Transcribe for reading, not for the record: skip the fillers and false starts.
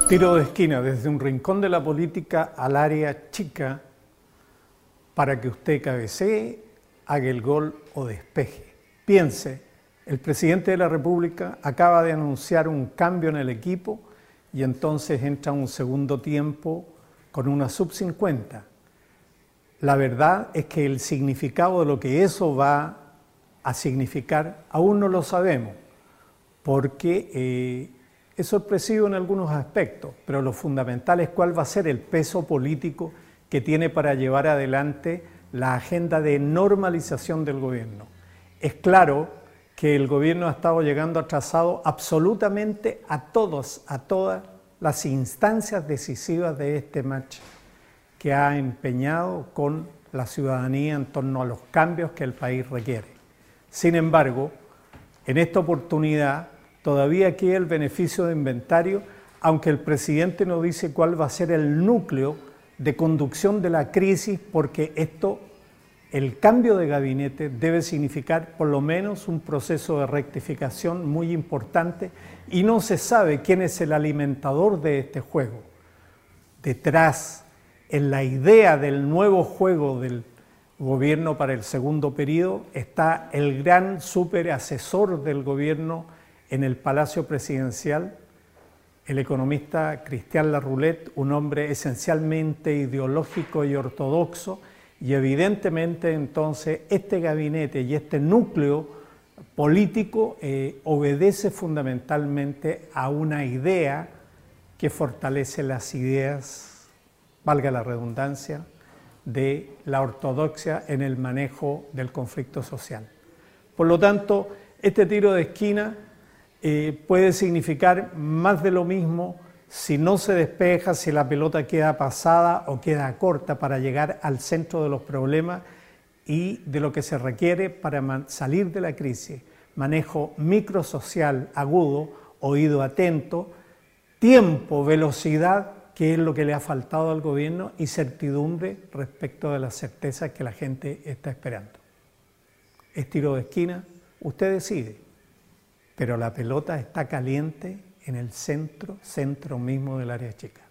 Tiro de esquina, desde un rincón de la política al área chica, para que usted cabecee, haga el gol o despeje. Piense, el presidente de la República acaba de anunciar un cambio en el equipo y entonces entra un segundo tiempo con una sub-50. La verdad es que el significado de lo que eso va a significar aún no lo sabemos, porque es sorpresivo en algunos aspectos, pero lo fundamental es cuál va a ser el peso político que tiene para llevar adelante la agenda de normalización del gobierno. Es claro que el gobierno ha estado llegando atrasado absolutamente a todas las instancias decisivas de este match que ha empeñado con la ciudadanía en torno a los cambios que el país requiere. Sin embargo, en esta oportunidad todavía queda el beneficio de inventario, aunque el presidente no dice cuál va a ser el núcleo de conducción de la crisis, porque el cambio de gabinete debe significar por lo menos un proceso de rectificación muy importante y no se sabe quién es el alimentador de este juego. Detrás, en la idea del nuevo juego del gobierno para el segundo periodo, está el gran súper asesor del gobierno en el Palacio Presidencial, el economista Cristian Larroulet, un hombre esencialmente ideológico y ortodoxo, y evidentemente entonces este gabinete y este núcleo político obedece fundamentalmente a una idea que fortalece las ideas, valga la redundancia, de la ortodoxia en el manejo del conflicto social. Por lo tanto, este tiro de esquina puede significar más de lo mismo si no se despeja, si la pelota queda pasada o queda corta para llegar al centro de los problemas y de lo que se requiere para salir de la crisis. Manejo microsocial agudo, oído atento, tiempo, velocidad, que es lo que le ha faltado al gobierno, y certidumbre respecto de las certezas que la gente está esperando. Es tiro de esquina, usted decide, pero la pelota está caliente en el centro mismo del área chica.